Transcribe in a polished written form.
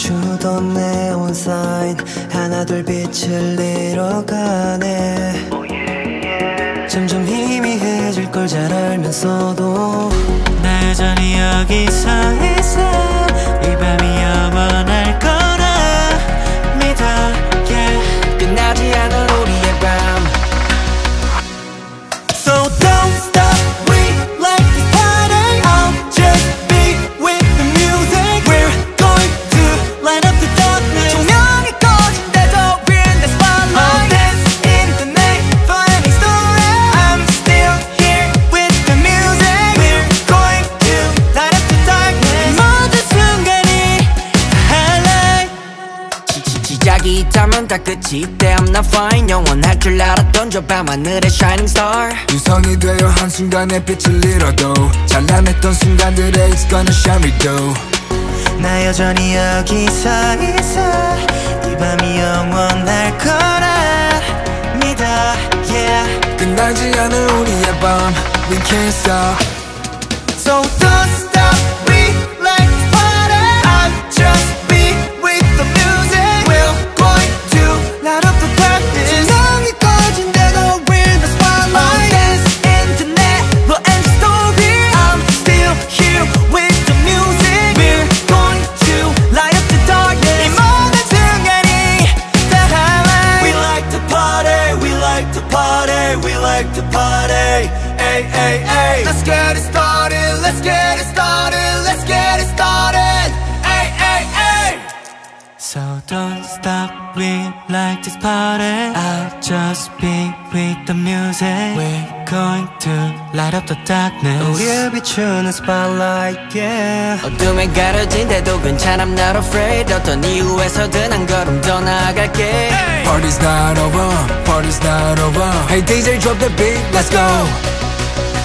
주던 네온 사인 하나둘 빛을 잃어가네. 점점 희미해질 걸 잘 알면서도 나 여전히 여기 서 있어. 이 밤이 영원할 거라 믿어. yeah. 끝나지 않을 우리의 밤. So don't stop, we like this party. I'll just be with the music. We're going to light up the darkness. 조명이 꺼진데도 we're in the spotlight. I'll dance in the night for any story. I'm still here with the music. We're going to light up the darkness. 모든 순간이 다 highlight. 시작이 있다면 다 끝이 있대. I'm not fine. 영원할 줄 알았던 저 밤하늘의 shining star. 유성이 되어 한순간에 빛을 잃어도 찬란했던 순간들에 It's gonna shine me through. 나 여전히 여기 서 있어. 이 밤이 영원할 거라 믿어. yeah. 끝나지 않을 우리의 밤 We can't stop. So don't stop, we like this party. I'll just be with the music. We're going to light up the darkness. 조명이 꺼진데도 we're in the spotlight. I'll dance in the night for any story. I'm still here with the music. We're going to light up the darkness. 이 모든 순간이 다 highlight. We like to party, we like to party, we like to party. Ay, ay, ay. Let's get it started, let's get it started, let's get it started. Ay, ay, ay. So don't stop, we like this party. I'll just be with the music. We're going to light up the darkness. 우리를 비추는 spotlight, yeah. 어둠에 가려진데도 괜찮아, I'm not afraid. 어떤 이유에서든 한 걸음 더 나아갈게. Party's not over, party's not over. Hey DJ drop the beat, let's go.